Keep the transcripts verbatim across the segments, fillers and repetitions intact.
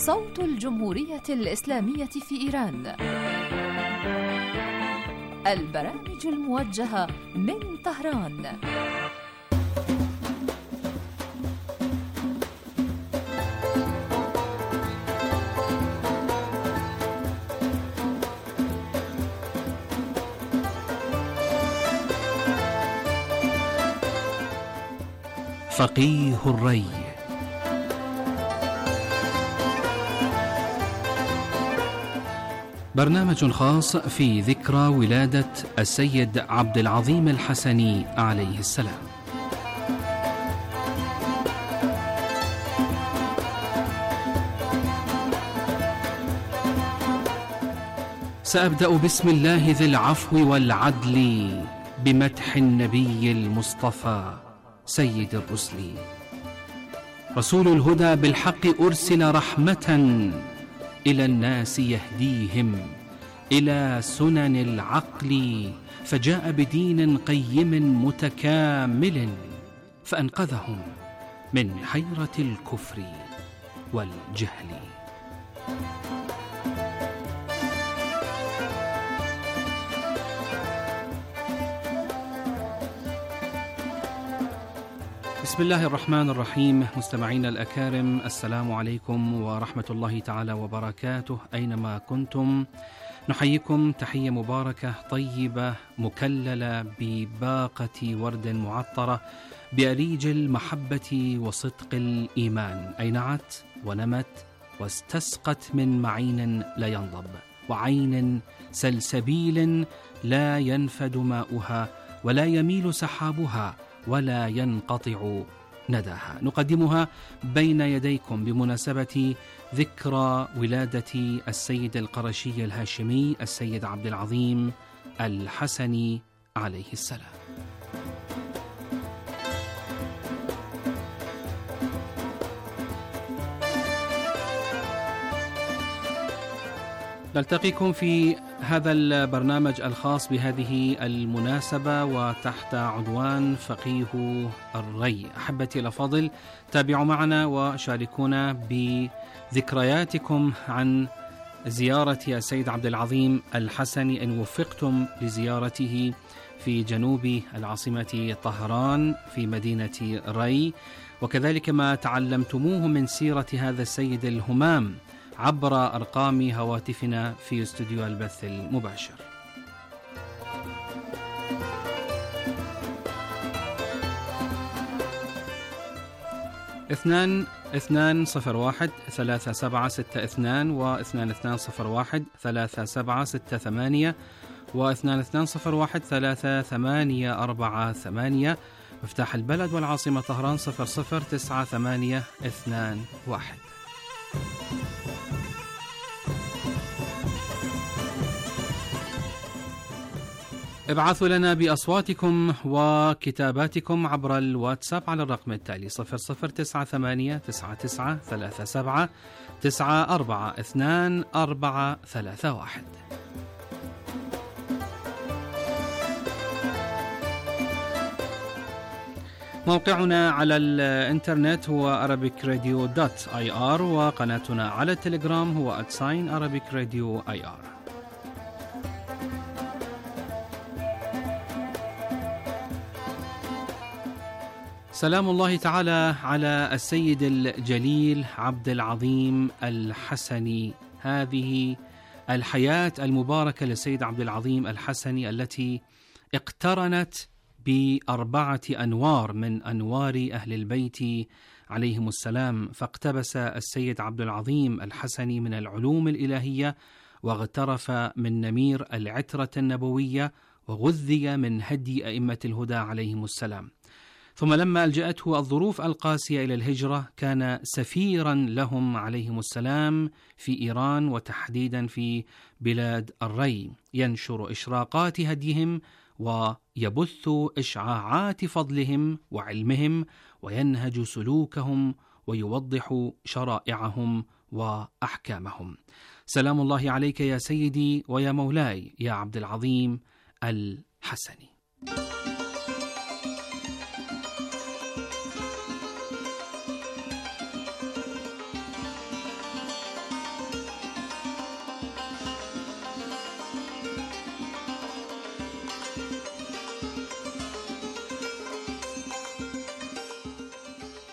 صوت الجمهورية الإسلامية في إيران. البرامج الموجهة من طهران. فقيه الري. برنامج خاص في ذكرى ولادة السيد عبد العظيم الحسني عليه السلام. سأبدأ بسم الله ذي العفو والعدل بمدح النبي المصطفى سيد الرسل، رسول الهدى بالحق أرسل رحمة إلى الناس يهديهم إلى سنن العقل، فجاء بدين قيم متكامل فأنقذهم من حيرة الكفر والجهل. بسم الله الرحمن الرحيم. مستمعينا الأكارم، السلام عليكم ورحمة الله تعالى وبركاته. أينما كنتم نحييكم تحية مباركة طيبة مكللة بباقة ورد معطرة بأريج المحبة وصدق الإيمان، أينعت ونمت واستسقت من معين لا ينضب وعين سلسبيل لا ينفد ماؤها ولا يميل سحابها ولا ينقطع نداها. نقدمها بين يديكم بمناسبة ذكرى ولادة السيد القرشي الهاشمي السيد عبد العظيم الحسني عليه السلام. نلتقيكم في هذا البرنامج الخاص بهذه المناسبة وتحت عنوان فقيه الري. أحبتي الأفاضل، تابعوا معنا وشاركونا بذكرياتكم عن زيارة السيد عبد العظيم الحسني إن وفقتم لزيارته في جنوب العاصمة طهران في مدينة ري، وكذلك ما تعلمتموه من سيرة هذا السيد الهمام عبر أرقام هواتفنا في استوديو البث المباشر. اثنان اثنان صفر واحد ثلاثة سبعة ستة اثنان واثنان اثنان صفر واحد ثلاثة سبعة ستة ثمانية واثنان اثنان صفر واحد ثلاثة ثمانية أربعة ثمانية. مفتاح البلد والعاصمة طهران صفر صفر تسعة ثمانية اثنان واحد. ابعثوا لنا بأصواتكم وكتاباتكم عبر الواتساب على الرقم التالي صفر صفر تسعة ثمانية تسعة تسعة ثلاثة سبعة تسعة أربعة اثنان أربعة ثلاثة واحد. موقعنا على الانترنت هو arabic radio dot i r وقناتنا على التليجرام هو at sign arabic radio i r. سلام الله تعالى على السيد الجليل عبد العظيم الحسني. هذه الحياة المباركة للسيد عبد العظيم الحسني التي اقترنت بأربعة أنوار من أنوار أهل البيت عليهم السلام، فاقتبس السيد عبد العظيم الحسني من العلوم الإلهية واغترف من نمير العترة النبوية وغذي من هدي أئمة الهدى عليهم السلام. ثم لما ألجأته الظروف القاسية إلى الهجرة كان سفيرا لهم عليهم السلام في إيران وتحديدا في بلاد الري، ينشر إشراقات هديهم ويبث إشعاعات فضلهم وعلمهم وينهج سلوكهم ويوضح شرائعهم وأحكامهم. سلام الله عليك يا سيدي ويا مولاي يا عبد العظيم الحسني.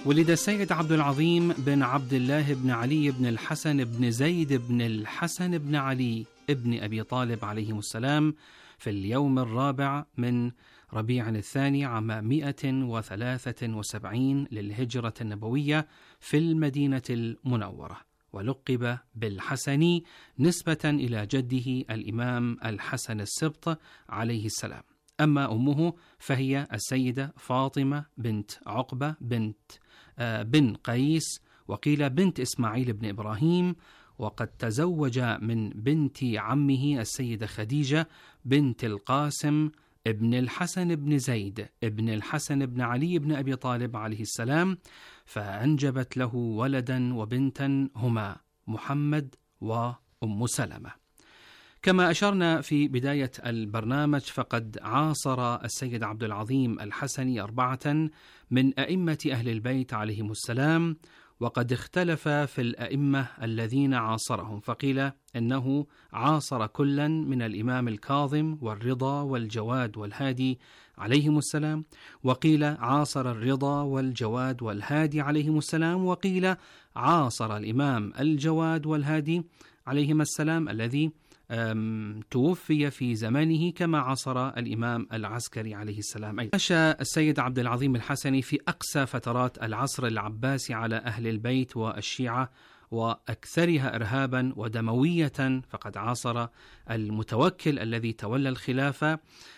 ولد السيد عبد العظيم بن عبد الله بن علي بن الحسن بن زيد بن الحسن بن علي ابن أبي طالب عليهم السلام في اليوم الرابع من ربيع الثاني عام مئة وثلاثة وسبعين للهجرة النبوية في المدينة المنورة، ولقب بالحسني نسبة إلى جده الإمام الحسن السبط عليه السلام. أما أمه فهي السيدة فاطمة بنت عقبة بنت آه بن قيس، وقيل بنت إسماعيل بن إبراهيم، وقد تزوج من بنت عمه السيدة خديجة بنت القاسم ابن الحسن بن زيد ابن الحسن بن علي بن أبي طالب عليه السلام، فأنجبت له ولدا وبنتا هما محمد وأم سلمة. كما أشرنا في بداية البرنامج، فقد عاصر السيد عبد العظيم الحسني أربعة من أئمة أهل البيت عليهم السلام، وقد اختلف في الأئمة الذين عاصرهم، فقيل إنه عاصر كلا من الإمام الكاظم والرضا والجواد والهادي عليهم السلام، وقيل عاصر الرضا والجواد والهادي عليهم السلام، وقيل عاصر الإمام الجواد والهادي عليهم السلام الذي توفي في زمانه، كما عاصر الإمام العسكري عليه السلام أيضا. عاش السيد عبد العظيم الحسني في أقصى فترات العصر العباسي على أهل البيت والشيعة، وأكثرها إرهابا ودموية، فقد عاصر المتوكل الذي تولى الخلافة.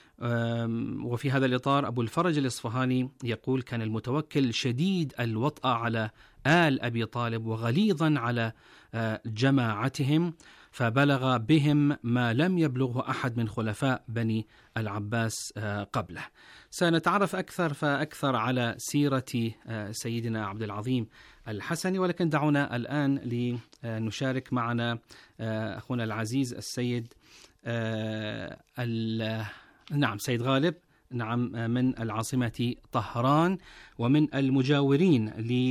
وفي هذا الإطار أبو الفرج الإصفهاني يقول: كان المتوكل شديد الوطأة على آل أبي طالب وغليظا على جماعتهم، فبلغ بهم ما لم يبلغه أحد من خلفاء بني العباس قبله. سنتعرف أكثر فأكثر على سيرة سيدنا عبد العظيم الحسني، ولكن دعونا الآن لنشارك معنا أخونا العزيز السيد نعم سيد غالب نعم من العاصمة طهران، ومن المجاورين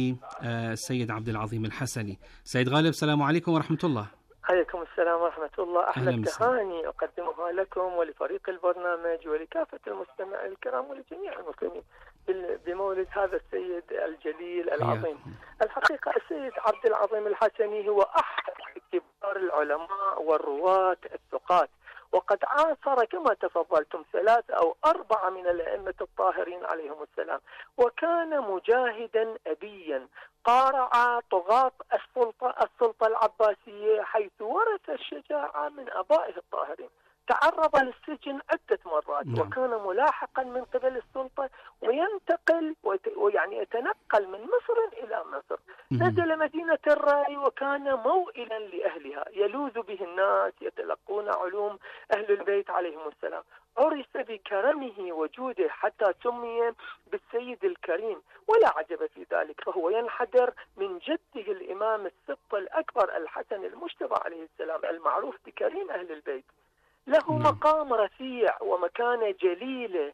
للسيد عبد العظيم الحسني. سيد غالب، السلام عليكم ورحمة الله. عليكم السلام ورحمة الله. أحلى التهاني أقدمها لكم ولفريق البرنامج ولكافة المستمعين الكرام ولجميع المسلمين بمولد هذا السيد الجليل العظيم. الحقيقة السيد عبد العظيم الحسني هو أحد كبار العلماء والرواة الثقات، وقد عاصر كما تفضلتم ثلاث أو أربعة من الأئمة الطاهرين عليهم السلام، وكان مجاهدا أبيا قارع طغاة السلطة السلطة العباسية، حيث ورث الشجاعة من آبائه الطاهرين. تعرض للسجن عدة مرات، وكان ملاحقا من قبل السلطة وينتقل ويعني يتنقل من مصر إلى مصر. نزل مدينة الرأي وكان موئلا لأهلها، يلوذ به الناس يتلقون علوم أهل البيت عليهم السلام. عرف بكرمه وجوده حتى سمي بالسيد الكريم، ولا عجب في ذلك، فهو ينحدر من جده الإمام السبط الأكبر الحسن المجتبى عليه السلام المعروف بكريم أهل البيت. له مقام رفيع ومكانة جليلة،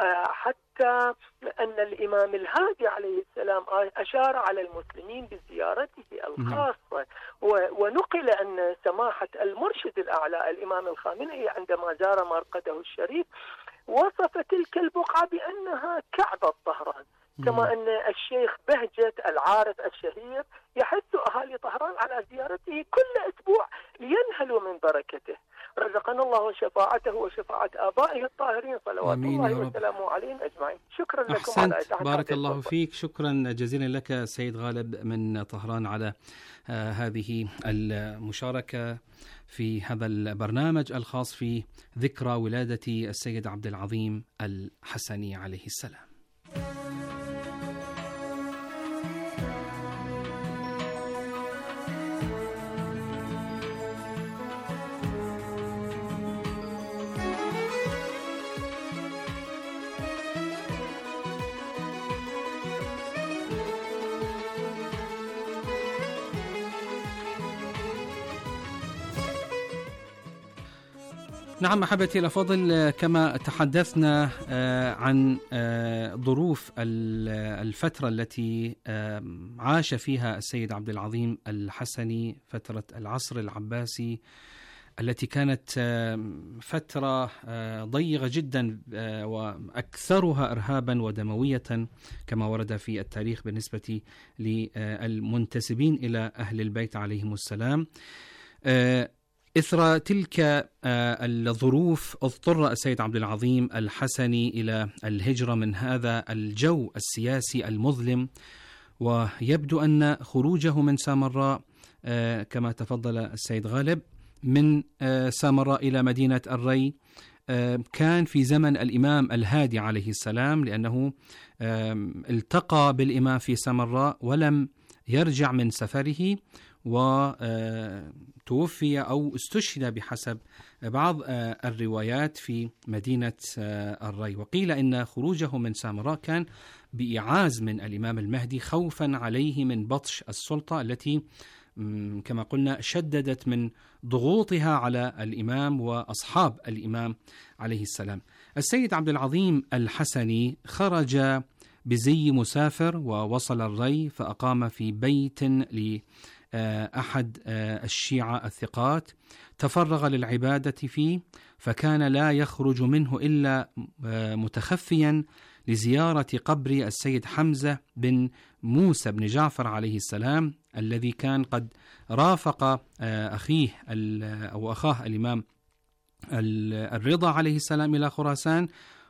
حتى أن الإمام الهادي عليه السلام أشار على المسلمين بزيارته الخاصة، ونقل أن سماحة المرشد الأعلى الإمام الخامنئي عندما زار مرقده الشريف وصف تلك البقعة بأنها كعبة طهران، كما أن الشيخ بهجت العارف الشهير يحث أهالي طهران على زيارته كل أسبوع لينهلوا من بركته. رزقنا الله شفاعته وشفاعة آبائه الطاهرين صلوات الله وسلامه عليهم أجمعين. شكرا لكم. أحسنت، بارك الله فيك. شكرا جزيلا لك سيد غالب من طهران على آه هذه المشاركة في هذا البرنامج الخاص في ذكرى ولادة السيد عبد العظيم الحسني عليه السلام. نعم أحبتي الأفاضل، كما تحدثنا عن ظروف الفترة التي عاش فيها السيد عبد العظيم الحسني، فترة العصر العباسي التي كانت فترة ضيقة جدا وأكثرها إرهابا ودموية كما ورد في التاريخ بالنسبة للمنتسبين إلى أهل البيت عليهم السلام. إثر تلك الظروف اضطر السيد عبد العظيم الحسني إلى الهجرة من هذا الجو السياسي المظلم، ويبدو أن خروجه من سامراء كما تفضل السيد غالب من سامراء إلى مدينة الري كان في زمن الإمام الهادي عليه السلام، لأنه التقى بالإمام في سامراء ولم يرجع من سفره، وتوفي أو استشهد بحسب بعض الروايات في مدينة الري. وقيل إن خروجه من سامراء كان بإعاز من الإمام المهدي خوفا عليه من بطش السلطة التي كما قلنا شددت من ضغوطها على الإمام وأصحاب الإمام عليه السلام. السيد عبد العظيم الحسني خرج بزي مسافر ووصل الري، فأقام في بيت لأحد الشيعة الثقات، تفرغ للعبادة فيه، فكان لا يخرج منه إلا متخفيا لزيارة قبر السيد حمزة بن موسى بن جعفر عليه السلام، الذي كان قد رافق أخيه أو أخاه الإمام الرضا عليه السلام إلى خراسان،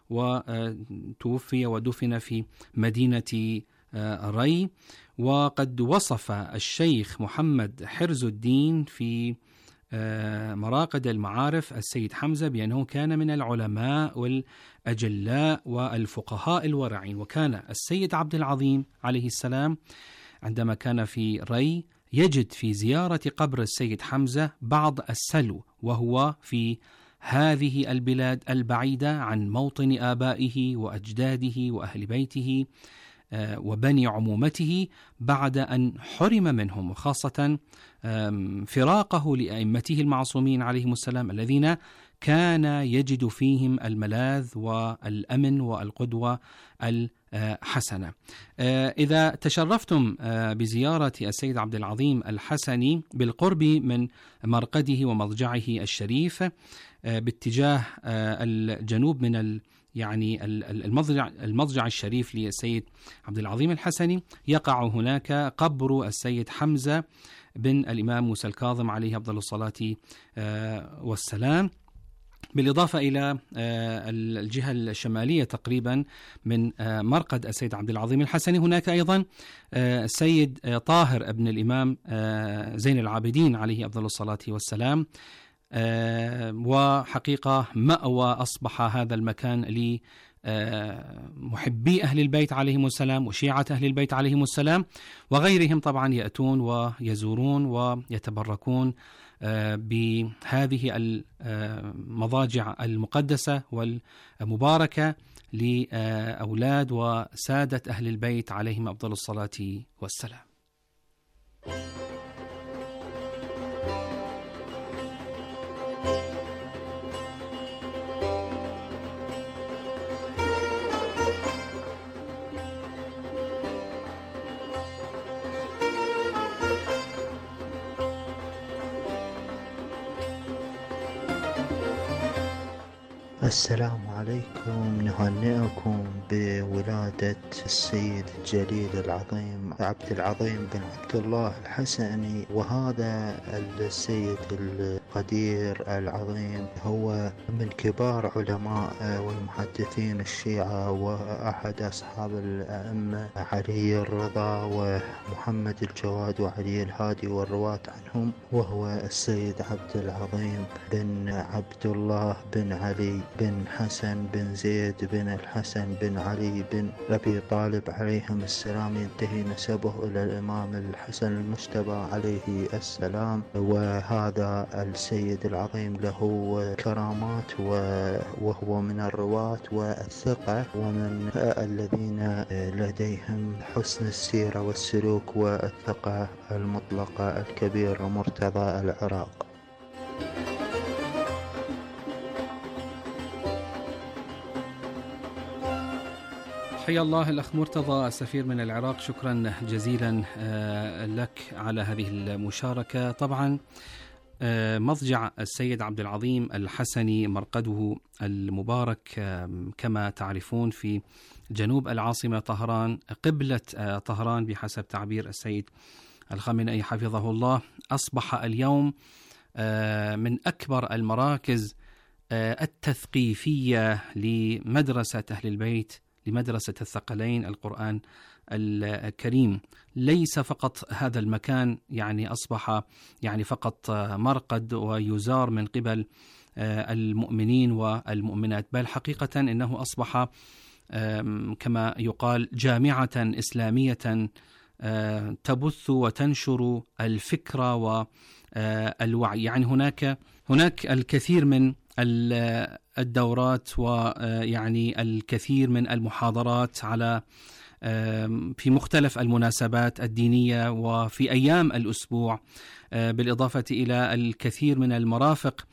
وتوفي ودفن في مدينة ري. وقد وصف الشيخ محمد حرز الدين في مراقد المعارف السيد حمزة بأنه كان من العلماء والأجلاء والفقهاء الورعين. وكان السيد عبد العظيم عليه السلام عندما كان في ري يجد في زيارة قبر السيد حمزة بعض السلو، وهو في هذه البلاد البعيدة عن موطن آبائه وأجداده وأهل بيته وبني عمومته بعد أن حرم منهم، وخاصة فراقه لأئمته المعصومين عليهم السلام الذين كان يجد فيهم الملاذ والأمن والقدوة الحسنة. إذا تشرفتم بزيارة السيد عبد العظيم الحسني بالقرب من مرقده ومضجعه الشريف باتجاه الجنوب من يعني المضجع المضجع الشريف للسيد عبد العظيم الحسني، يقع هناك قبر السيد حمزة بن الإمام موسى الكاظم عليه أفضل الصلاة والسلام، بالإضافة إلى الجهة الشمالية تقريبا من مرقد السيد عبد العظيم الحسني هناك أيضا السيد طاهر ابن الإمام زين العابدين عليه أفضل الصلاة والسلام. وحقيقة مأوى أصبح هذا المكان لمحبي أهل البيت عليهم السلام وشيعة أهل البيت عليهم السلام وغيرهم، طبعا يأتون ويزورون ويتبركون بهذه المضاجع المقدسة والمباركة لأولاد وسادة أهل البيت عليهم أفضل الصلاة والسلام. السلام عليكم، نهنئكم بولادة السيد الجليل العظيم عبد العظيم بن عبد الله الحسني. وهذا السيد القدير العظيم هو من كبار علماء والمحدثين الشيعة، وأحد أصحاب الأئمة علي الرضا ومحمد الجواد وعلي الهادي والرواة عنهم، وهو السيد عبد العظيم بن عبد الله بن علي بن حسن بن زيد بن الحسن بن علي بن أبي طالب عليهم السلام، ينتهي نسبه إلى الإمام الحسن المجتبى عليه السلام. وهذا السيد العظيم له كرامات، وهو من الرواة والثقة ومن الذين لديهم حسن السيرة والسلوك والثقة المطلقة الكبير مرتضى العراق. حيا الله الأخ مرتضى السفير من العراق، شكرا جزيلا لك على هذه المشاركة. طبعا مضجع السيد عبد العظيم الحسني مرقده المبارك كما تعرفون في جنوب العاصمة طهران، قبلة طهران بحسب تعبير السيد الخامنئي حفظه الله. أصبح اليوم من أكبر المراكز التثقيفية لمدرسة أهل البيت، لمدرسة الثقلين القرآن الكريم. ليس فقط هذا المكان يعني أصبح يعني فقط مرقد ويزار من قبل المؤمنين والمؤمنات، بل حقيقة إنه أصبح كما يقال جامعة إسلامية تبث وتنشر الفكرة والوعي. يعني هناك هناك الكثير من الدورات ويعني الكثير من المحاضرات على في مختلف المناسبات الدينية وفي أيام الأسبوع، بالإضافة إلى الكثير من المرافق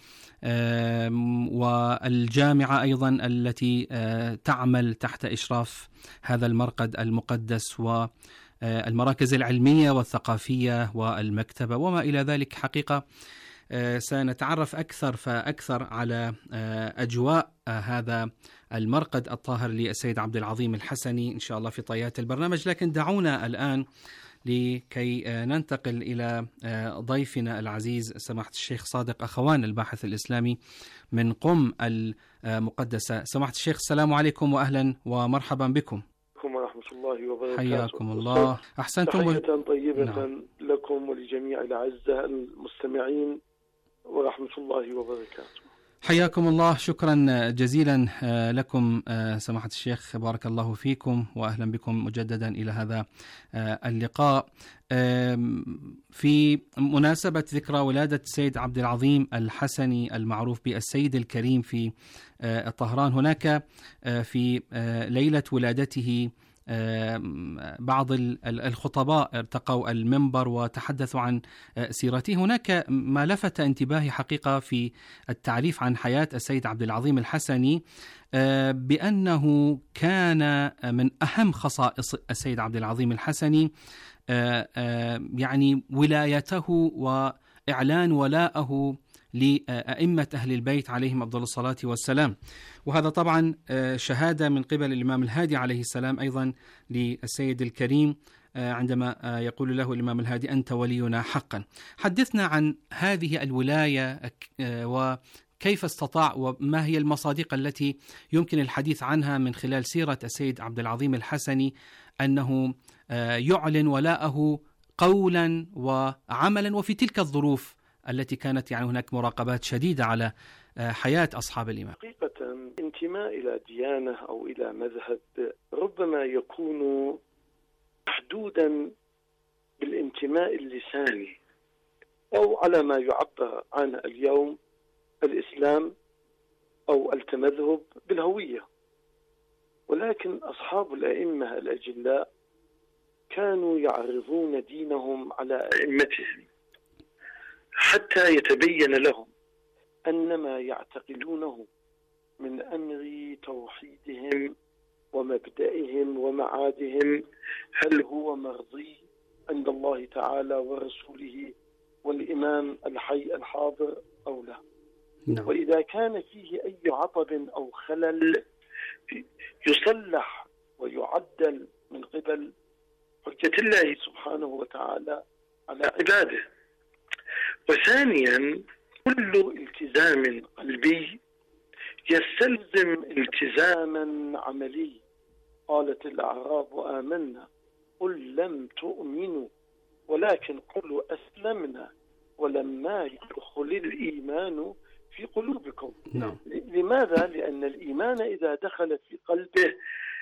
والجامعة أيضا التي تعمل تحت إشراف هذا المرقد المقدس، والمراكز العلمية والثقافية والمكتبة وما إلى ذلك. حقيقة سنتعرف أكثر فأكثر على أجواء هذا المرقد الطاهر للسيد عبد العظيم الحسني إن شاء الله في طيات البرنامج، لكن دعونا الآن لكي ننتقل إلى ضيفنا العزيز سماحة الشيخ صادق أخوان الباحث الإسلامي من قم المقدسة. سماحة الشيخ السلام عليكم وأهلا ومرحبا بكم. ورحمة الله وبركاته. حياكم الله. أحسنتم. تحية طيبة نعم. لكم ولجميع الأعزاء المستمعين ورحمة الله وبركاته. حياكم الله. شكرا جزيلا لكم سماحة الشيخ، بارك الله فيكم وأهلا بكم مجددا إلى هذا اللقاء في مناسبة ذكرى ولادة السيد عبد العظيم الحسني المعروف بالسيد الكريم في طهران. هناك في ليلة ولادته بعض الخطباء ارتقوا المنبر وتحدثوا عن سيرته. هناك ما لفت انتباهي حقيقة في التعريف عن حياة السيد عبد العظيم الحسني بأنه كان من أهم خصائص السيد عبد العظيم الحسني يعني ولايته وإعلان ولائه لأئمة أهل البيت عليهم أفضل الصلاة والسلام، وهذا طبعا شهادة من قبل الإمام الهادي عليه السلام أيضا للسيد الكريم عندما يقول له الإمام الهادي أنت ولينا حقا. حدثنا عن هذه الولاية وكيف استطاع وما هي المصادق التي يمكن الحديث عنها من خلال سيرة السيد عبد العظيم الحسني أنه يعلن ولاءه قولا وعملا وفي تلك الظروف التي كانت يعني هناك مراقبات شديدة على حياة أصحاب الإمام. حقيقة انتماء إلى ديانة أو إلى مذهب ربما يكون محدودا بالانتماء اللساني أو على ما يعبر عنه اليوم الإسلام أو التمذهب بالهوية، ولكن أصحاب الأئمة الأجلاء كانوا يعرضون دينهم على أئمتهم حتى يتبين لهم أن ما يعتقدونه من أمر توحيدهم ومبدئهم ومعادهم هل هو مرضي عند الله تعالى ورسوله والإمام الحي الحاضر أو لا. نعم. وإذا كان فيه أي عطب أو خلل يصلح ويعدل من قبل حجة الله سبحانه وتعالى على عباده. وثانيا كل التزام قلبي يستلزم التزاما عملي. قالت الأعراب آمنا قل لم تؤمنوا ولكن قلوا أسلمنا ولما يدخل الإيمان في قلوبكم. نعم. لماذا؟ لأن الإيمان إذا دخل في قلبه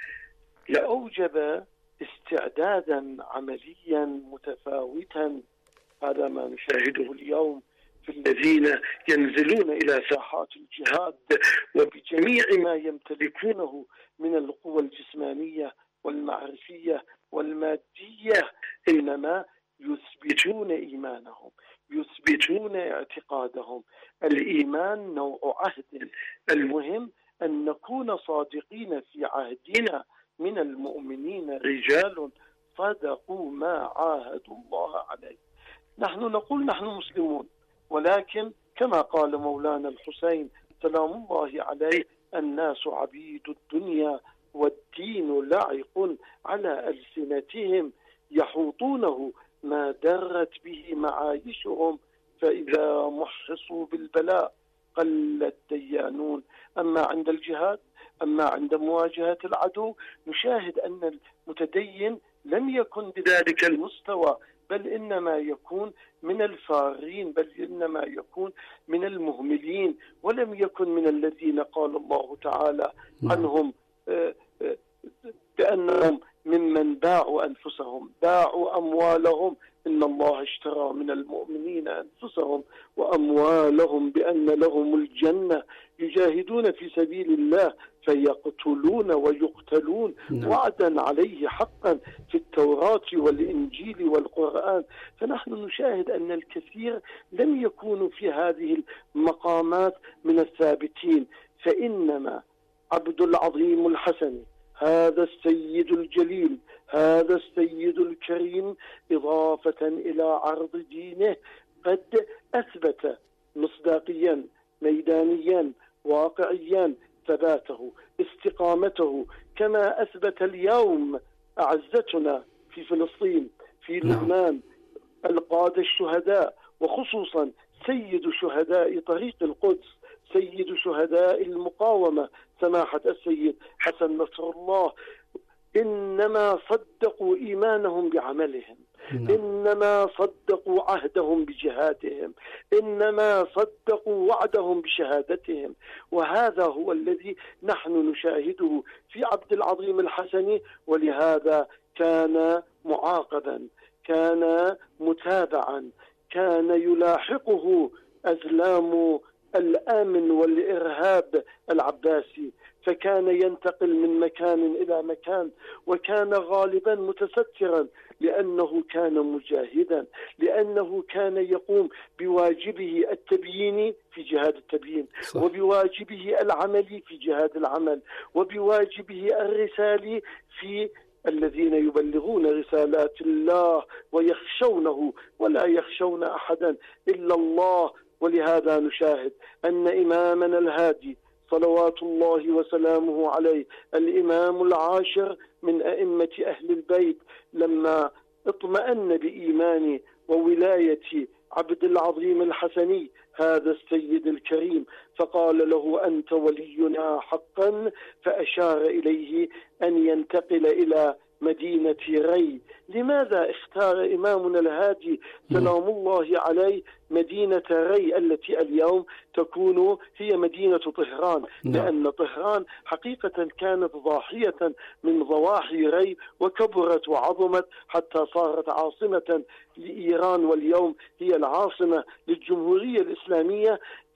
لأوجب استعدادا عمليا متفاوتا. هذا ما نشاهده اليوم في الذين ينزلون إلى ساحات الجهاد وبجميع ما يمتلكونه من القوى الجسمانية والمعرفية والمادية، إنما يثبتون إيمانهم، يثبتون اعتقادهم. الإيمان نوع عهد، المهم أن نكون صادقين في عهدنا من المؤمنين رجال صدقوا ما عاهدوا الله عليه. نحن نقول نحن مسلمون، ولكن كما قال مولانا الحسين سلام الله عليه: الناس عبيد الدنيا والدين لعق على ألسنتهم، يحوطونه ما درت به معايشهم، فإذا محصوا بالبلاء قل الديانون. أما عند الجهاد، أما عند مواجهة العدو، نشاهد أن المتدين لم يكن بذلك المستوى، بل إنما يكون من الفارين، بل إنما يكون من المهملين، ولم يكن من الذين قال الله تعالى عنهم بأنهم ممن باعوا أنفسهم، باعوا أموالهم، إن الله اشترى من المؤمنين أنفسهم وأموالهم بأن لهم الجنة يجاهدون في سبيل الله فيقتلون ويقتلون وعدا عليه حقا في التوراة والإنجيل والقرآن. فنحن نشاهد أن الكثير لم يكونوا في هذه المقامات من الثابتين، فإنما عبد العظيم الحسني هذا السيد الجليل، هذا السيد الكريم، إضافة إلى عرض دينه، قد أثبت مصداقيا ميدانيا واقعيا ثباته، استقامته، كما أثبت اليوم أعزتنا في فلسطين، في لبنان، القادة الشهداء، وخصوصا سيد شهداء طريق القدس، سيد شهداء المقاومة سماحة السيد حسن نصر الله، إنما صدقوا إيمانهم بعملهم، إنما صدقوا عهدهم بجهادهم، إنما صدقوا وعدهم بشهادتهم. وهذا هو الذي نحن نشاهده في عبد العظيم الحسني، ولهذا كان معاقبا، كان متابعا، كان يلاحقه أزلام الأمن والإرهاب العباسي، فكان ينتقل من مكان إلى مكان، وكان غالبا متسترا لأنه كان مجاهدا، لأنه كان يقوم بواجبه التبييني في جهاد التبيين، صح. وبواجبه العملي في جهاد العمل، وبواجبه الرسالي في الذين يبلغون رسالات الله ويخشونه ولا يخشون أحدا إلا الله. ولهذا نشاهد أن إمامنا الهادي صلوات الله وسلامه عليه، الإمام العاشر من أئمة أهل البيت، لما اطمأن بإيمان وولاية عبد العظيم الحسني هذا السيد الكريم، فقال له: أنت ولينا حقا، فأشار إليه أن ينتقل إلى مدينة ري. لماذا اختار إمامنا الهادي سلام الله عليه مدينة ري التي اليوم تكون هي مدينة طهران؟ لأن طهران حقيقة كانت ضاحية من ضواحي ري، وكبرت وعظمت حتى صارت عاصمة لإيران، واليوم هي العاصمة للجمهورية الإسلامية.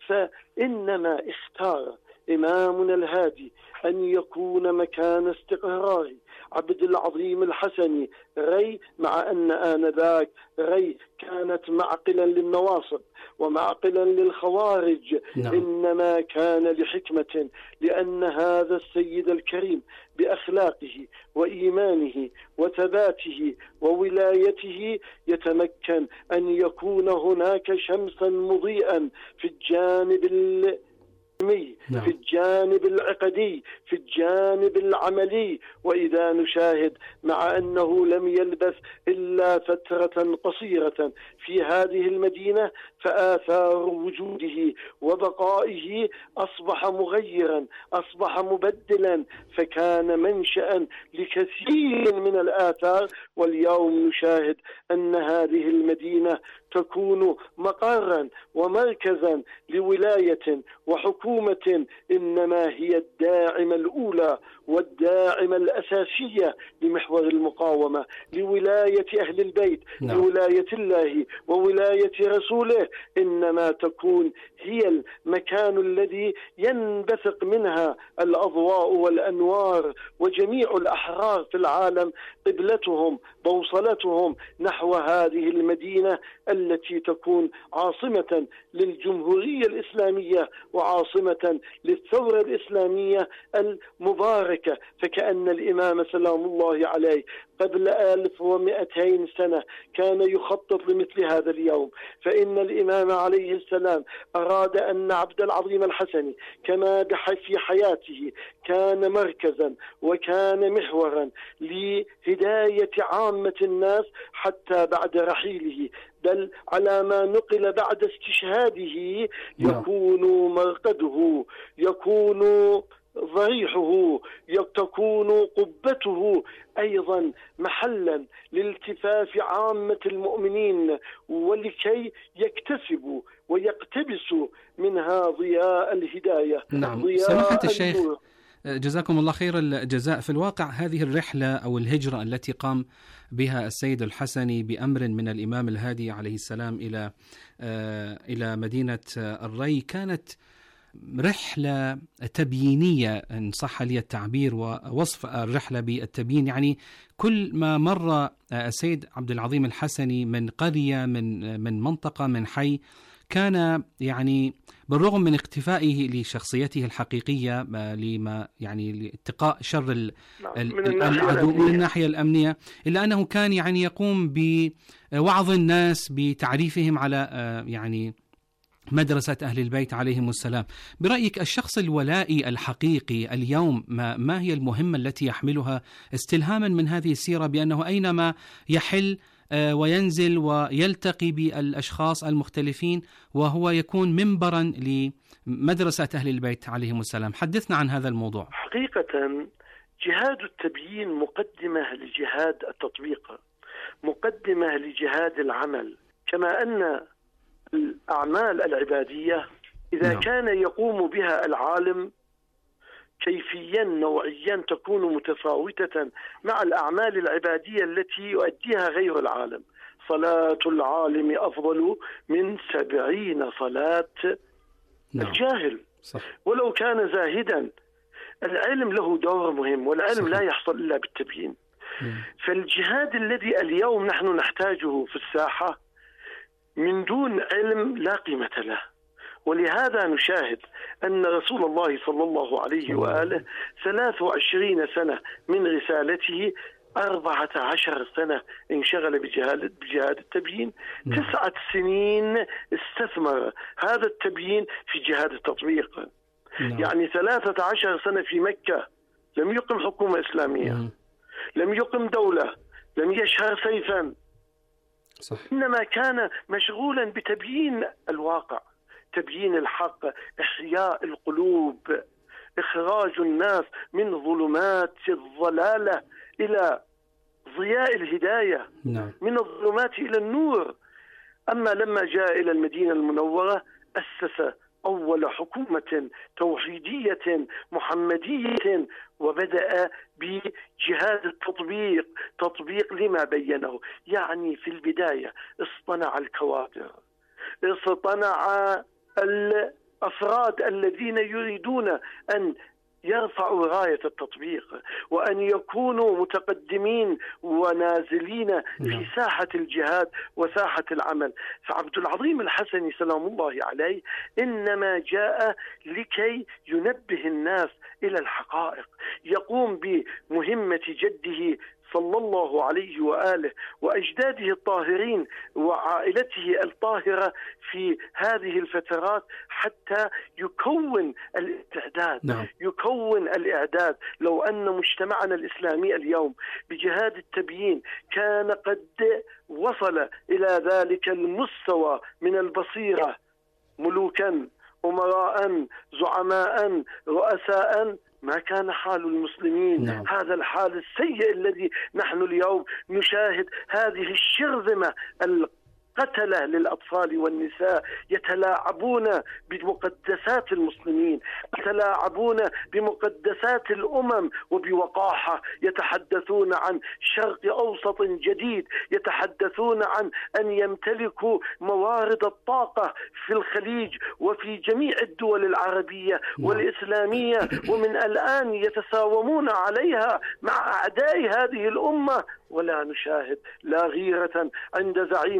فإنما اختار إمامنا الهادي أن يكون مكان استقرار عبد العظيم الحسني ري، مع أن آنذاك ري كانت معقلا للنواصب ومعقلا للخوارج. نعم. إنما كان لحكمة، لأن هذا السيد الكريم بأخلاقه وإيمانه وثباته وولايته يتمكن أن يكون هناك شمسا مضيئا في الجانب ال نعم. في الجانب العقدي، في الجانب العملي. وإذا نشاهد مع أنه لم يلبث إلا فترة قصيرة في هذه المدينة، فآثار وجوده وبقائه أصبح مغيرا، أصبح مبدلا، فكان منشأ لكثير من الآثار. واليوم نشاهد أن هذه المدينة تكون مقرا ومركزا لولاية وحكومة، إنما هي الداعمة الأولى والداعمة الأساسية لمحور المقاومة، لولاية أهل البيت، نعم. لولاية الله وولاية رسوله. إنما تكون هي المكان الذي ينبثق منها الأضواء والأنوار، وجميع الأحرار في العالم قبلتهم بوصلتهم نحو هذه المدينة التي تكون عاصمة للجمهورية الإسلامية وعاصمة للثورة الإسلامية المباركة. فكأن الإمام سلام الله عليه قبل ألف ومئتين سنة كان يخطط لمثل هذا اليوم. فإن الإمام عليه السلام أراد أن عبد العظيم الحسني كما في حياته كان مركزا وكان محورا لهداية عامة الناس حتى بعد رحيله، بل على ما نقل بعد استشهاده يكون مرقده، يكون ضريحه، تكون قبته أيضا محلا لالتفاف عامة المؤمنين ولكي يكتسبوا ويقتبسوا منها ضياء الهداية. نعم. ضياء سماحة الشيخ النور. جزاكم الله خير الجزاء. في الواقع هذه الرحلة أو الهجرة التي قام بها السيد الحسني بأمر من الإمام الهادي عليه السلام إلى إلى مدينة الري كانت رحلة تبيينية إن صح لي التعبير، ووصف الرحلة بالتبيين يعني كل ما مر السيد عبد العظيم الحسني من قرية من من منطقة من حي كان يعني بالرغم من اختفائه لشخصيته الحقيقية لما يعني لاتقاء شر العدو من الناحية الأمنية، إلا أنه كان يعني يقوم بوعظ الناس بتعريفهم على يعني مدرسة أهل البيت عليهم السلام. برأيك الشخص الولائي الحقيقي اليوم ما, ما هي المهمة التي يحملها استلهاما من هذه السيرة، بأنه أينما يحل وينزل ويلتقي بالأشخاص المختلفين وهو يكون منبرا لمدرسة أهل البيت عليهم السلام؟ حدثنا عن هذا الموضوع. حقيقة جهاد التبيين مقدمة لجهاد التطبيق، مقدمة لجهاد العمل، كما أن الأعمال العبادية إذا نعم. كان يقوم بها العالم كيفيا نوعيا تكون متفاوتة مع الأعمال العبادية التي يؤديها غير العالم. صلاة العالم أفضل من سبعين صلاة نعم. الجاهل صح. ولو كان زاهدا. العلم له دور مهم، والعلم صح. لا يحصل إلا بالتبيين. مم. فالجهاد الذي اليوم نحن نحتاجه في الساحة من دون علم لا قيمة له. ولهذا نشاهد أن رسول الله صلى الله عليه وآله ثلاث وعشرين سنة من رسالته أربعة عشر سنة انشغل بجهاد, بجهاد التبيين. تسعة سنين استثمر هذا التبيين في جهاد التطبيق. يعني ثلاثة عشر سنة في مكة لم يقم حكومة إسلامية، لم يقم دولة، لم يشهر سيفا، صح. إنما كان مشغولا بتبيين الواقع، تبيين الحق، إحياء القلوب، إخراج الناس من ظلمات الضلالة إلى ضياء الهداية، نعم. من الظلمات إلى النور. أما لما جاء إلى المدينة المنورة أسس أول حكومة توحيدية محمدية وبدأ بجهاد التطبيق، تطبيق لما بينه. يعني في البداية اصطنع الكوادر، اصطنع الأفراد الذين يريدون أن يرفعوا راية التطبيق وأن يكونوا متقدمين ونازلين في ساحة الجهاد وساحة العمل. فعبد العظيم الحسني سلام الله عليه إنما جاء لكي ينبه الناس إلى الحقائق، يقوم بمهمة جده صلى الله عليه وآله وأجداده الطاهرين وعائلته الطاهرة في هذه الفترات حتى يكون الاستعداد، نعم. يكون الإعداد. لو أن مجتمعنا الإسلامي اليوم بجهاد التبيين كان قد وصل إلى ذلك المستوى من البصيرة، ملوكا، أمراء، زعماء، رؤساء، ما كان حال المسلمين. نعم. هذا الحال السيء الذي نحن اليوم نشاهد. هذه الشرذمة القتلة للأطفال والنساء يتلاعبون بمقدسات المسلمين، يتلاعبون بمقدسات الأمم وبوقاحة، يتحدثون عن شرق أوسط جديد، يتحدثون عن أن يمتلكوا موارد الطاقة في الخليج وفي جميع الدول العربية والإسلامية، ومن الآن يتساومون عليها مع أعداء هذه الأمة. ولا نشاهد لا غيرة عند زعيم عربي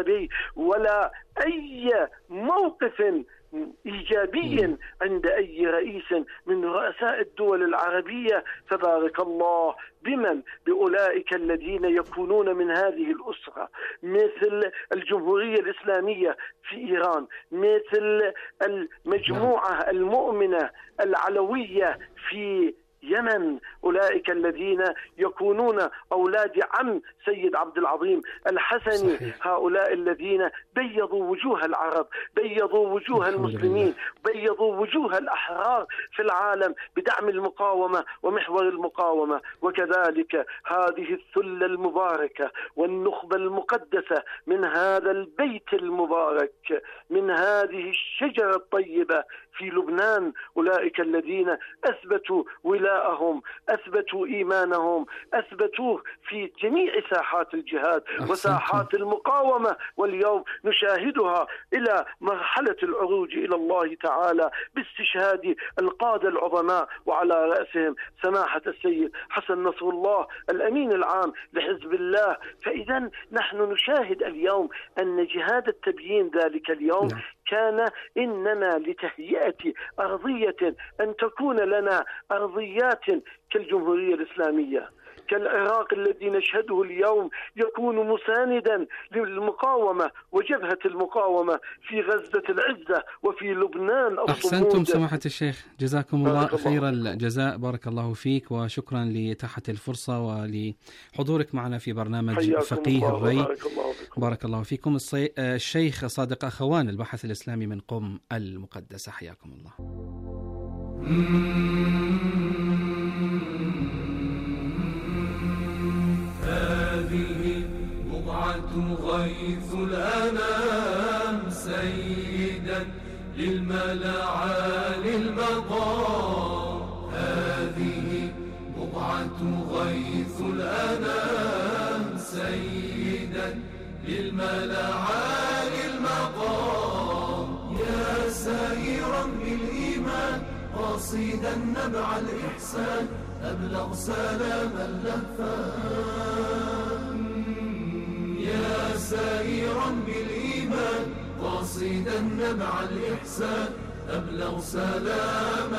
العربي ولا أي موقف إيجابي عند أي رئيس من رؤساء الدول العربية. تبارك الله بمن بأولئك الذين يكونون من هذه الأسرة، مثل الجمهورية الإسلامية في إيران، مثل المجموعة المؤمنة العلوية في يمن، أولئك الذين يكونون أولاد عم سيد عبد العظيم الحسني. صحيح. هؤلاء الذين بيضوا وجوه العرب، بيضوا وجوه المسلمين، بيضوا وجوه الأحرار في العالم بدعم المقاومة ومحور المقاومة. وكذلك هذه الثلة المباركة والنخبة المقدسة من هذا البيت المبارك، من هذه الشجرة الطيبة في لبنان، أولئك الذين أثبتوا ولاءهم، أثبتوا إيمانهم، أثبتوه في جميع ساحات الجهاد وساحات المقاومة، واليوم نشاهدها إلى مرحلة العروج إلى الله تعالى باستشهاد القادة العظماء، وعلى رأسهم سماحة السيد حسن نصر الله الأمين العام لحزب الله. فإذا نحن نشاهد اليوم أن جهاد التبيين ذلك اليوم كان إنما لتهيئة أرضية أن تكون لنا أرضيات كالجمهورية الإسلامية، كالعراق الذي نشهده اليوم يكون مساندا للمقاومة وجبهة المقاومة في غزة العزة وفي لبنان الصمود. أحسنتم سماحة الشيخ، جزاكم الله خير الجزاء، بارك الله فيك، وشكرا لإتاحة الفرصة ولحضورك معنا في برنامج فقيه الري. بارك الله فيكم. الشيخ صادق أخوان الباحث الإسلامي من قم المقدسة، حياكم الله. هذه بضعة غيث الأنام سيدا للملا عالي المقام. هذه بضعة غيث الأنام سيدا للملا عالي المقام. يا سائرا بالإيمان قاصدا نبع الإحسان أبلغ سلام اللهفان. يا سائرا بالإيمان قاصدا نبع الإحسان أبلغ سلام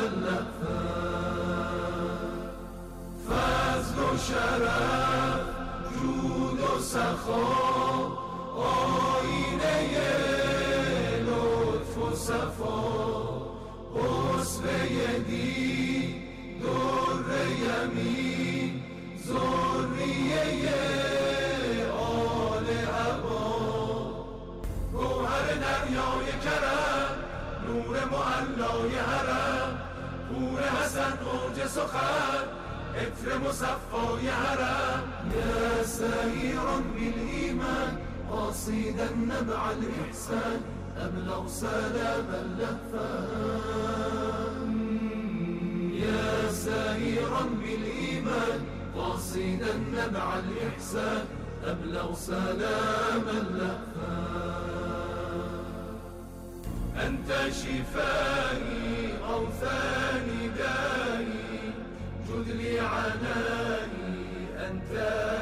اللهفان. فضل شرف جود و سخا آینه لطف و صفا حسن یدی در یمین ذریه آل عبا. گوهر دریای کرم نور معلای حرم پور حسن اوج سخن عطر مصفای حرم. یا سائرا بالایمان قاصدا نبع الاحسان ابلغ سلام اللهفان. يا سائرا بالإيمان قاصدا نبع الإحسان أبلغ سلام اللهفان. أنت شفائي أوثاني دائي جد لي عنائي أنت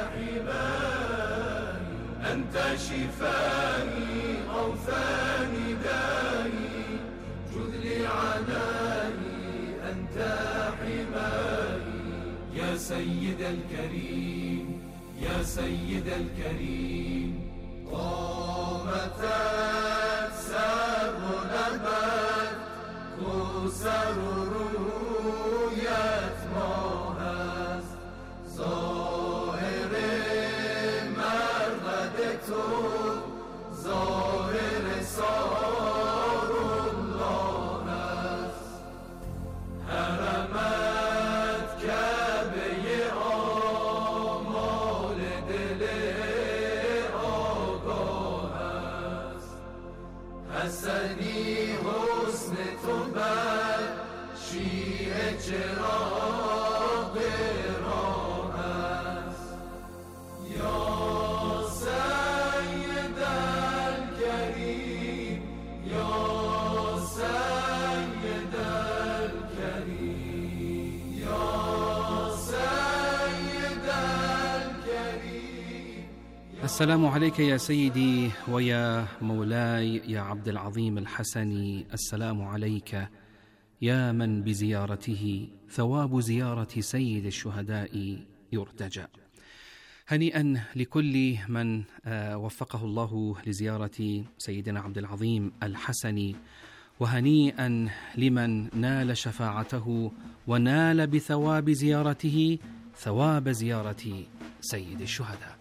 حماي. أنت شفائي أوثاني دائي جد لي عنائي أنت حماي. يا سيد الكريم يا سيد الكريم قامت سر نبت کوثر رویت ماه است. ظاهر مرقد تو ظاهر سار الله است. حرمت کعبه آمال دل آگاه است. حسنی حسن تو بر شیر السلام عليك يا سيدي ويا مولاي يا عبد العظيم الحسني. السلام عليك يا من بزيارته ثواب زيارة سيد الشهداء يرتجى. هنيئا لكل من وفقه الله لزيارة سيدنا عبد العظيم الحسني، وهنيئا لمن نال شفاعته ونال بثواب زيارته ثواب زيارة سيد الشهداء.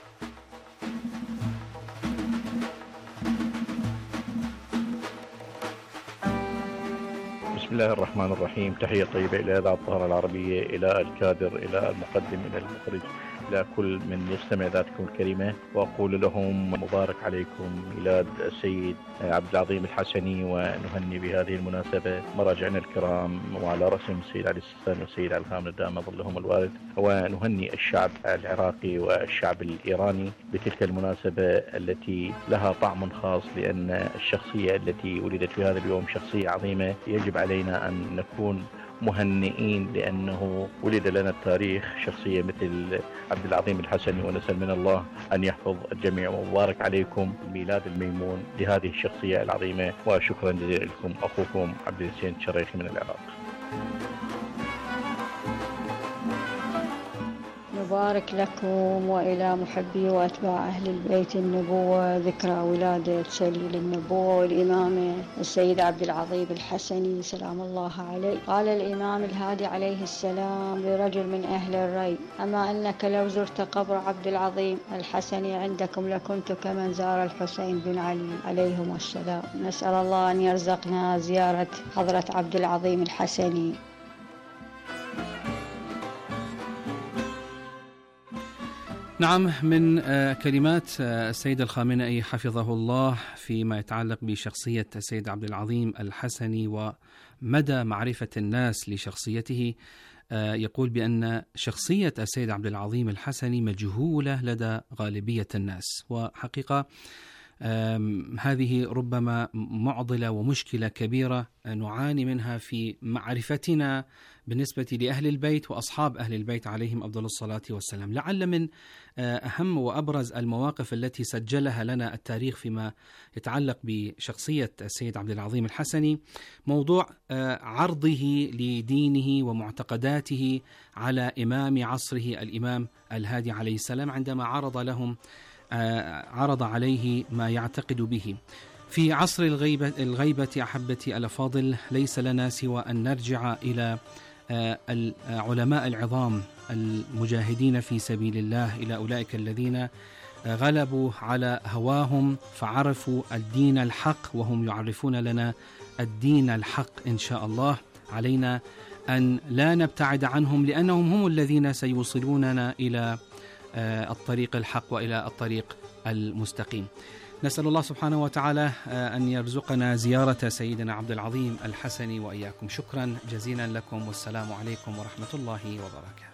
بسم الله الرحمن الرحيم. تحية طيبة إلى إذاعة الطهارة العربية، إلى الكادر، إلى المقدم، إلى المخرج، إلى كل من يستمع ذاتكم الكريمة، وأقول لهم مبارك عليكم ميلاد السيد عبد العظيم الحسني، ونهني بهذه المناسبة مراجعنا الكرام وعلى رأسهم السيد علي السيستاني والسيد علي الخامنئي دام ظلهم الوارد، ونهني الشعب العراقي والشعب الإيراني بتلك المناسبة التي لها طعم خاص، لأن الشخصية التي ولدت في هذا اليوم شخصية عظيمة يجب علينا أن نكون مهنئين لأنه ولد لنا التاريخ شخصية مثل عبد العظيم الحسني، ونسأل من الله أن يحفظ الجميع. ومبارك عليكم الميلاد الميمون لهذه الشخصية العظيمة، وشكرا جزيلا لكم. أخوكم عبد الحسين الشريخي من العراق. مبارك لكم وإلى محبي وأتباع أهل البيت النبوة ذكرى ولادة سليل النبوة والإمام السيد عبد العظيم الحسني سلام الله عليه. قال الإمام الهادي عليه السلام لرجل من أهل الري: أما أنك لو زرت قبر عبد العظيم الحسني عندكم لكنت كمن زار الحسين بن علي عليهم السلام. نسأل الله أن يرزقنا زيارة حضرة عبد العظيم الحسني. نعم، من كلمات السيد الخامنئي حفظه الله فيما يتعلق بشخصية السيد عبد العظيم الحسني ومدى معرفة الناس لشخصيته، يقول بأن شخصية السيد عبد العظيم الحسني مجهولة لدى غالبية الناس، وحقيقة هذه ربما معضلة ومشكلة كبيرة نعاني منها في معرفتنا بالنسبة لأهل البيت وأصحاب أهل البيت عليهم أفضل الصلاة والسلام. لعل من أهم وأبرز المواقف التي سجلها لنا التاريخ فيما يتعلق بشخصية السيد عبد العظيم الحسني موضوع عرضه لدينه ومعتقداته على إمام عصره الإمام الهادي عليه السلام، عندما عرض لهم عرض عليه ما يعتقد به. في عصر الغيبة, الغيبة أحبتي الأفاضل ليس لنا سوى أن نرجع إلى العلماء العظام المجاهدين في سبيل الله، إلى أولئك الذين غلبوا على هواهم فعرفوا الدين الحق، وهم يعرفون لنا الدين الحق إن شاء الله. علينا أن لا نبتعد عنهم، لأنهم هم الذين سيوصلوننا إلى الطريق الحق وإلى الطريق المستقيم. نسأل الله سبحانه وتعالى أن يرزقنا زيارة سيدنا عبد العظيم الحسني وإياكم. شكرا جزيلا لكم، والسلام عليكم ورحمة الله وبركاته.